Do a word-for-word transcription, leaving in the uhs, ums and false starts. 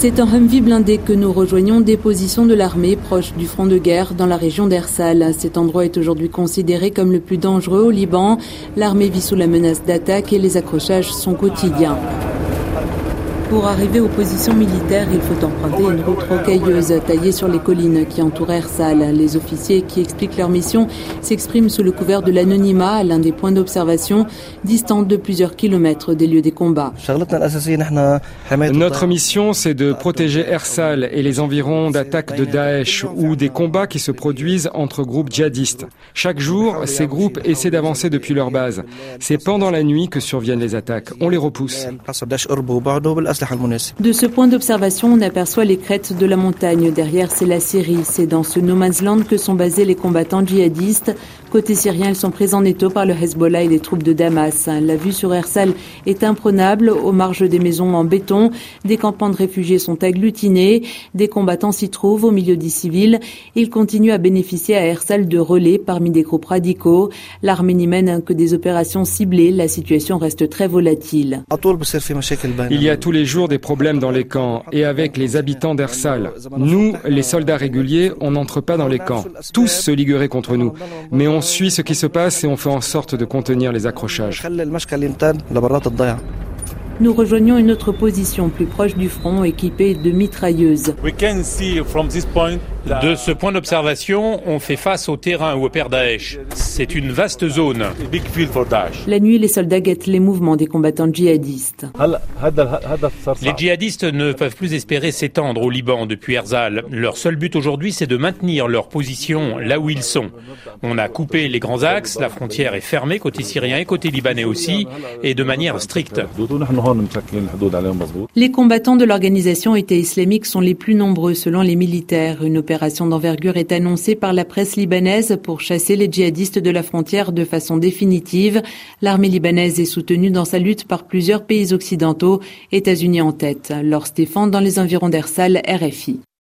C'est un Humvee blindé que nous rejoignons des positions de l'armée proche du front de guerre dans la région d'Ersal. Cet endroit est aujourd'hui considéré comme le plus dangereux au Liban. L'armée vit sous la menace d'attaque et les accrochages sont quotidiens. Pour arriver aux positions militaires, il faut emprunter une route rocailleuse taillée sur les collines qui entourent Ersal. Les officiers qui expliquent leur mission s'expriment sous le couvert de l'anonymat à l'un des points d'observation, distant de plusieurs kilomètres des lieux des combats. Notre mission, c'est de protéger Ersal et les environs d'attaques de Daesh ou des combats qui se produisent entre groupes djihadistes. Chaque jour, ces groupes essaient d'avancer depuis leur base. C'est pendant la nuit que surviennent les attaques. On les repousse. De ce point d'observation, on aperçoit les crêtes de la montagne. Derrière, c'est la Syrie. C'est dans ce no man's land que sont basés les combattants djihadistes. Côté syrien, ils sont pris en étau par le Hezbollah et les troupes de Damas. La vue sur Ersal est imprenable. Aux marges des maisons en béton, des campements de réfugiés sont agglutinés. Des combattants s'y trouvent au milieu des civils. Ils continuent à bénéficier à Ersal de relais parmi des groupes radicaux. L'armée n'y mène que des opérations ciblées. La situation reste très volatile. Il y a tous les jours des problèmes dans les camps et avec les habitants d'Ersal. Nous, les soldats réguliers, on n'entre pas dans les camps. Tous se ligueraient contre nous. Mais on suit ce qui se passe et on fait en sorte de contenir les accrochages. Nous rejoignons une autre position plus proche du front, équipée de mitrailleuses. De ce point d'observation, on fait face au terrain où opère Daesh. C'est une vaste zone. La nuit, les soldats guettent les mouvements des combattants djihadistes. Les djihadistes ne peuvent plus espérer s'étendre au Liban depuis Ersal. Leur seul but aujourd'hui, c'est de maintenir leur position là où ils sont. On a coupé les grands axes, la frontière est fermée côté syrien et côté libanais aussi, et de manière stricte. Les combattants de l'organisation État islamique sont les plus nombreux selon les militaires. Une opération d'envergure est annoncée par la presse libanaise pour chasser les djihadistes de la frontière de façon définitive. L'armée libanaise est soutenue dans sa lutte par plusieurs pays occidentaux, États-Unis en tête. Laure Stéphane dans les environs d'Ersal, R F I.